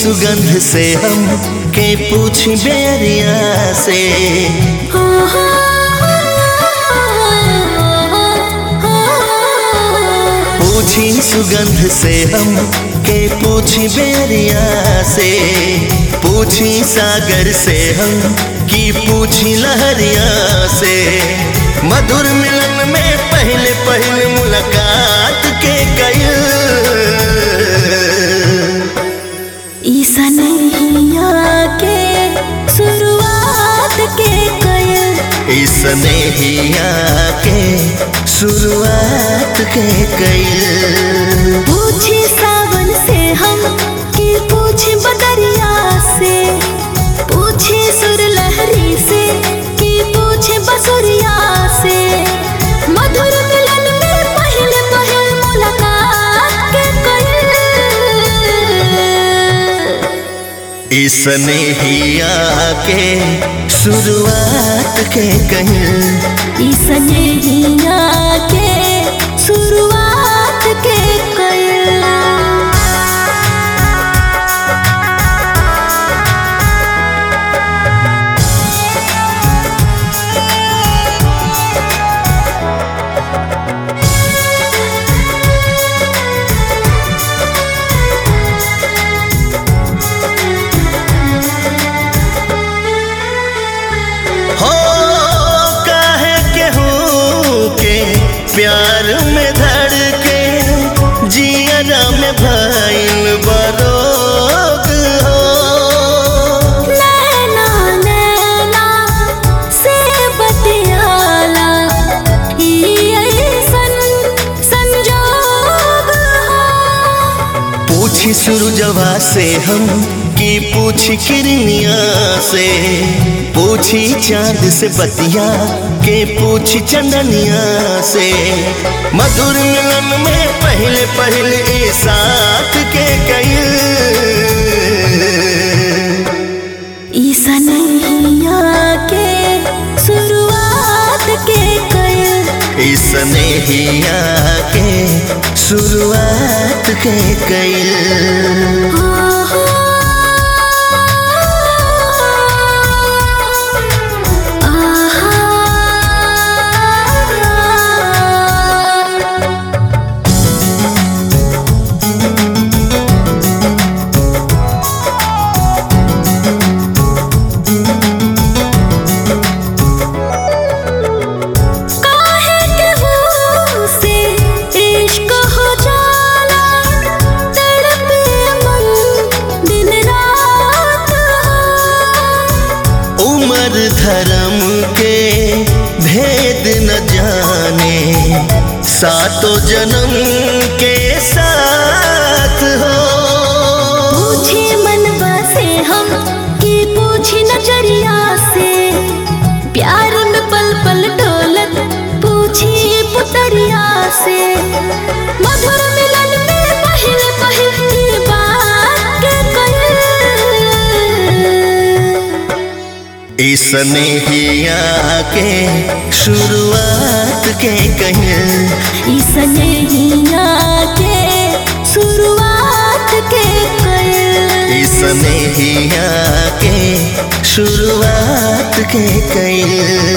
सुगंध से हम के पूछ बेरिया से। पूछी सुगंध से हम के पूछ बेरिया से। पूछी सागर से हम की पूछी लहरिया से। मधुर मिलन में पहले पहले मुलाकात के गइल। ई सनहिया के शुरुआत के गइल। ई सनहिया के शुरुआत के गइल। पूछी सावन से हम की पूछी बदरिया से। पूछी सुर लहरी से की पूछी बसुरिया से। मधुर मिलन में पहले पहल मुलाकात के गइल। ई सनहिया के शुरुआत के गइल। ई सनहिया के शुरुआत के गइल। प्यार में धड़के जियरा में भइल बरोग हो। नैना नैना से बतियाला ई ऐसन संजोग हो। पूछी सुरजवा से हम की पूछी किरनिया से। पूछी चांद से बतिया के पूछी चंदनिया से। मधुर मिलन में पहले पहले ए साथ के गइल। ई सनहिया के शुरुआत के गइल। ई सनहिया के शुरुआत के गइल। धर्म के भेद न जाने सातों जन्म के साथ हो। पूछे मनवा से हम की पूछी नजरिया से। प्यार में पल पल डोलत पूछी पुतरिया से। मधुर मिलन में पहले पहली बात के गइल। ई सनहिया के शुरुआत के गइल। ई सनहिया के शुरुआत के गइल। ई सनहिया के शुरुआत के गइल।